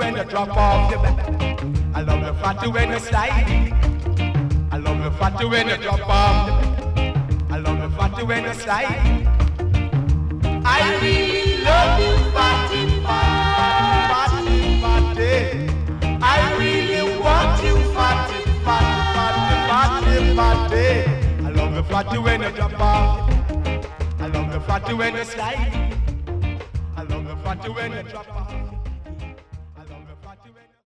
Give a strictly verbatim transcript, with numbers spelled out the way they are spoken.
when you drop off your back. I love the fatty when you slide. I love the fatty when you drop off your back. I love the fatty when you slide. I really love you, fatty, fatty, fatty. I really want you, fatty, fatty, fatty, fatty. I love the fatty when you drop off. I love the fatty when you slide. I love the fatty when you drop off.